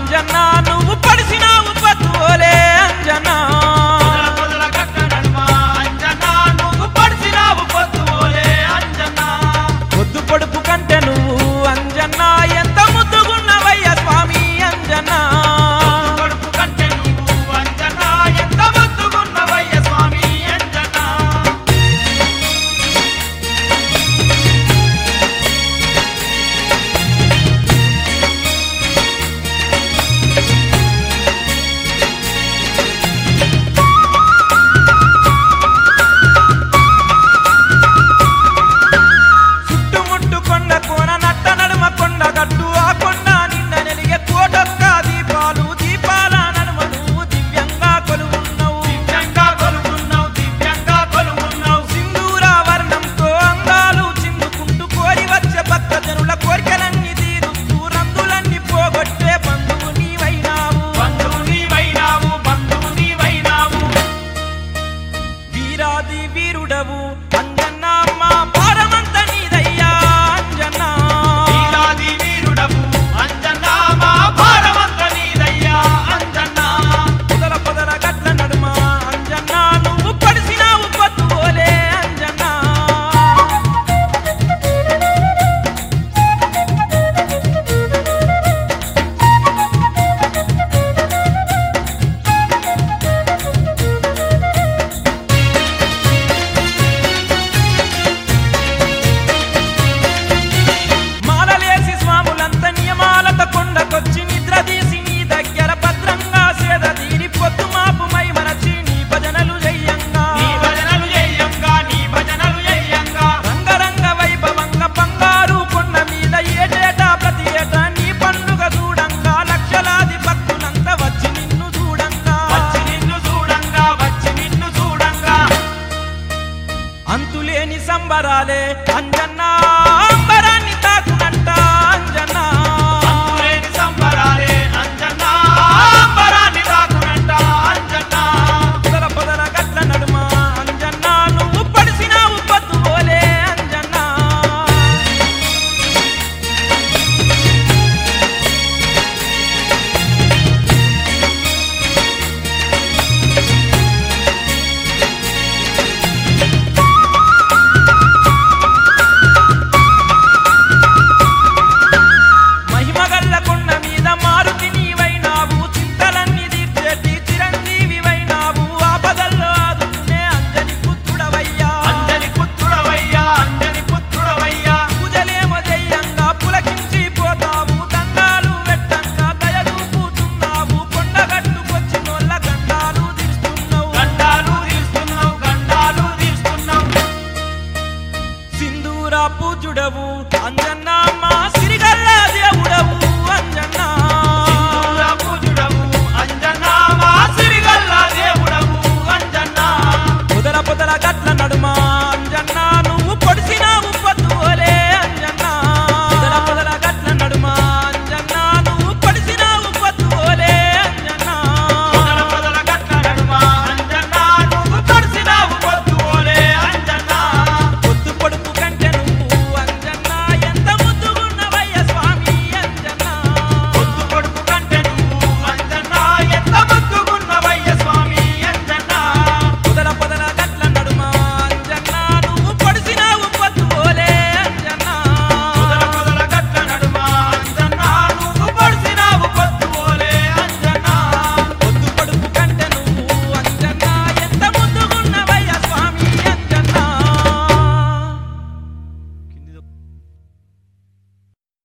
అంజన్న నువ్వు పడిసినావు పట్టుకోలే అంజన్న పొద్దు పొడుపు కంటే నువ్వు అంజన్న ఎంత ముద్దుగున్నవయ్య స్వామి అంజన్న వీరుడవు అంజన్న మా భారమంత నీదయ్యా అంజన్న వీరాది వీరుడవు అంజన్న మా భారమంత నీదయ్యా అంజన్న పొదల పొదల గట్ల నడుమ అంజన్న నువ్వు పడిసినావు పట్టుకోలే అంజన్న కొండకొచ్చి నిద్రదీసి నీ దగ్గర భద్రంగా సేద తీరి పొద్దు మాపు మై మరచి నీ భజనలు చెయ్యంగా రంగరంగ వైభవంగా బంగారు కొండ మీద ఏటేటా ప్రతి ఏటా నీ పండుగ చూడంగా లక్షలాది భక్తులంతా వచ్చి నిన్ను చూడంగా అంతులేని సంబరాలే